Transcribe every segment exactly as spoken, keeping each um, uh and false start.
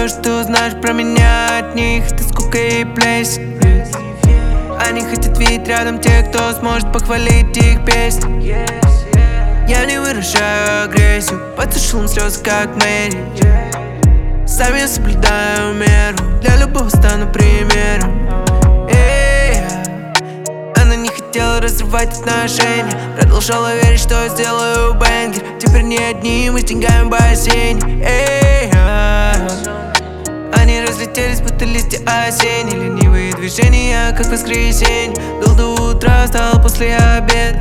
Все, что знаешь про меня от них, это скука и плесень. Они хотят видеть рядом тех, кто сможет похвалить их песни. Я не выражаю агрессию, под шум слез, как Мэри. Сам я соблюдаю меру, для любого стану примером. Эй, она не хотела разрывать отношения, продолжала верить, что я сделаю бэнгер. Теперь не одни мы с деньгами в бассейне. Эй, они разлетелись, будто листья осенние. Ленивые движения, как воскресенье. Дул до утра, встал после обеда.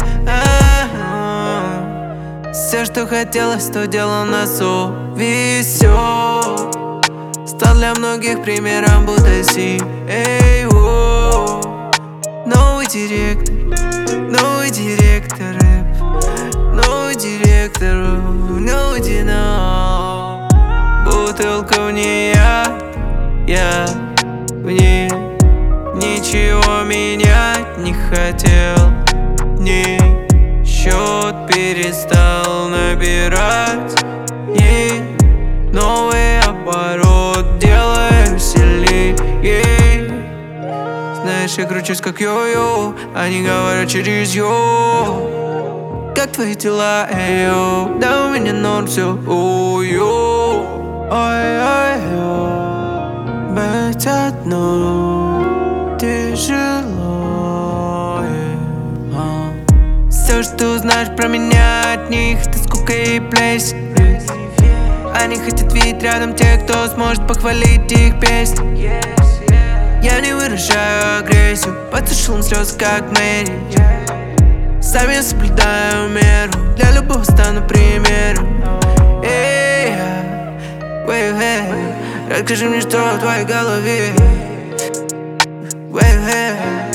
Все, что хотелось, то делал на совесть. Стал для многих примером, будто си. Эй, воу. Новый директор, новый директор рэп, новый директор, новый динам. Бутылка в ней я, я в ней. Ничего менять не хотел, не. Счет перестал набирать, ей новый оборот делаю веселей, ей. Знаешь, я кручусь как йо-йо, они говорят через йо. Как твои дела, эйо? Да у меня норм всё, ой-йо. Ой-ой-ой, быть одной тяжело. Все, что знаешь про меня от них, это скука и плесень. Они хотят видеть рядом тех, кто сможет похвалить их песни. Я не выражаю агрессию, под шум слез, как Мэри. Сам я соблюдаю меру, для любого стану примером. Эй, эй, эй, расскажи мне, что в твоей голове. Эй, эй.